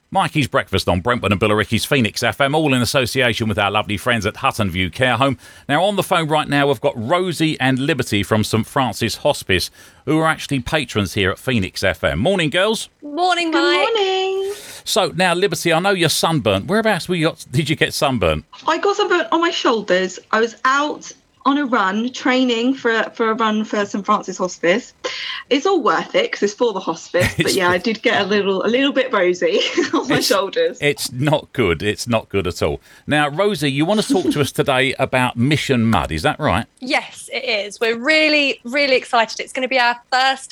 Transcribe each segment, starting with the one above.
Mikey's Breakfast on Brentwood and Billericay's Phoenix FM, all in association with our lovely friends at Hutton View Care Home. Now, on the phone right now, we've got Rosie and Liberty from St Francis Hospice, who are actually patrons here at Phoenix FM. Morning, girls. Morning, Mike. Good morning. So, now, Liberty, I know you're sunburnt. Whereabouts did you get sunburnt? I got sunburnt on my shoulders. I was out on a run, training for a run for St Francis Hospice. It's all worth it because it's for the hospice. But yeah, I did get a little bit rosy on my shoulders. It's not good. It's not good at all. Now, Rosie, you want to talk to us today about Mission Mud, is that right? Yes, it is. We're really, really excited. It's going to be our first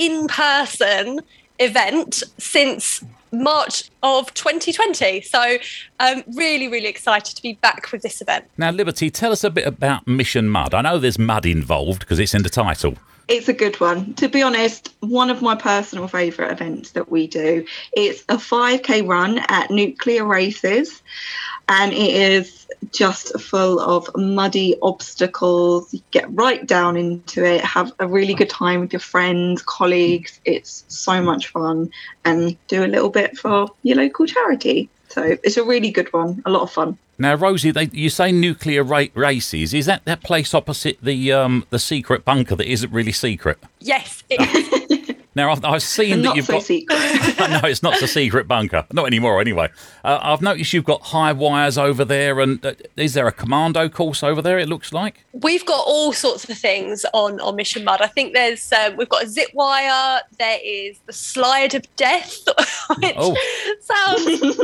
in-person event since March of 2020. So really, really excited to be back with this event. Now, Liberty, tell us a bit about Mission Mud. I know there's mud involved because it's in the title. It's a good one. To be honest, one of my personal favourite events that we do. It's a 5K run at Nuclear Races, and it is just full of muddy obstacles. You get right down into it, have a really good time with your friends, colleagues. It's so much fun, and do a little bit for your local charity. So it's a really good one, a lot of fun. Now, Rosie, you say Nuclear Races. Is that place opposite the secret bunker that isn't really secret? Yes, it is. Now, I've seen that you've got... Secret. No, it's not the secret bunker. Not anymore, anyway. I've noticed you've got high wires over there, and is there a commando course over there, it looks like? We've got all sorts of things on Mission Mud. I think we've got a zip wire, there is the slide of death, which sounds...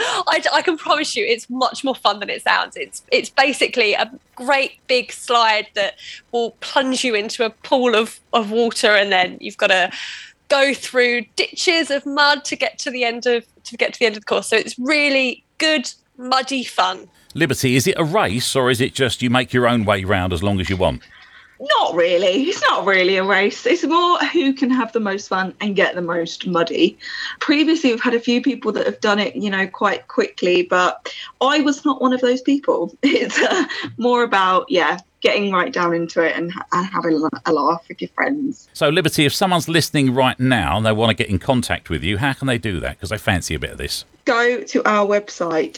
I can promise you it's much more fun than it sounds. It's basically a great big slide that will plunge you into a pool of water, and then you've got to go through ditches of mud to get to the end of the course. So it's really good, muddy fun. Liberty, is it a race or is it just you make your own way round as long as you want? Not really. It's not really a race. It's more who can have the most fun and get the most muddy. Previously, we've had a few people that have done it, quite quickly, but I was not one of those people. It's more about, getting right down into it and having a laugh with your friends. So, Liberty, if someone's listening right now and they want to get in contact with you, how can they do that? Because they fancy a bit of this. Go to our website,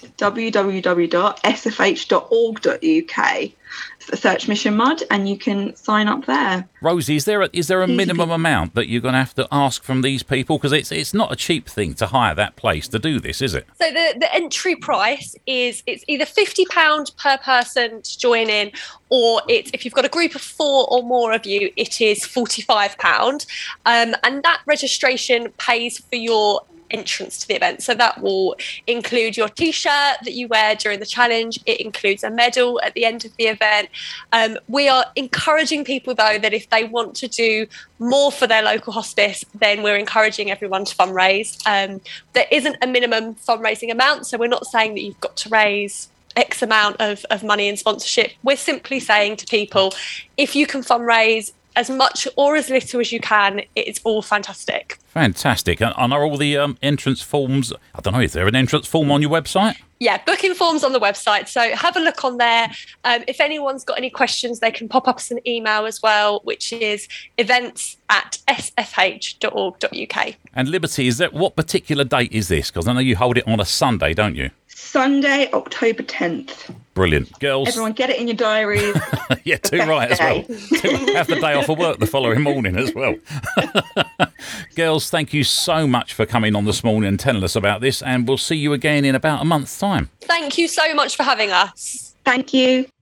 www.sfh.org.uk. Search Mission Mud, and you can sign up there. Rosie, is there a minimum amount that you're going to have to ask from these people? Because it's not a cheap thing to hire that place to do this, is it? So the entry price it's either £50 per person to join in, or if you've got a group of 4 or more of you, it is £45. And that registration pays for your entrance to the event. So that will include your t-shirt that you wear during the challenge. It includes a medal at the end of the event. We are encouraging people, though, that if they want to do more for their local hospice, then we're encouraging everyone to fundraise. There isn't a minimum fundraising amount, so we're not saying that you've got to raise X amount of money in sponsorship. We're simply saying to people, if you can fundraise as much or as little as you can, it's all fantastic. Fantastic. And are all the entrance forms, I don't know, is there an entrance form on your website? Yeah, booking forms on the website. So have a look on there. If anyone's got any questions, they can pop up us an email as well, which is events@sfh.org.uk. And Liberty, what particular date is this? Because I know you hold it on a Sunday, don't you? Sunday, October 10th. Brilliant. Girls. Everyone get it in your diaries. Yeah, too right as well. Have the day off of work the following morning as well. Girls, thank you so much for coming on this morning and telling us about this, and we'll see you again in about a month's time. Thank you so much for having us. Thank you.